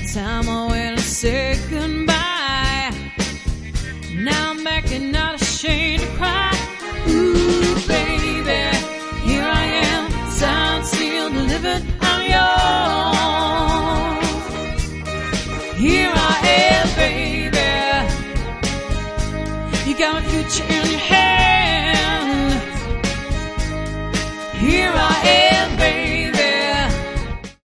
time I went and said goodbye. Now I'm back and not ashamed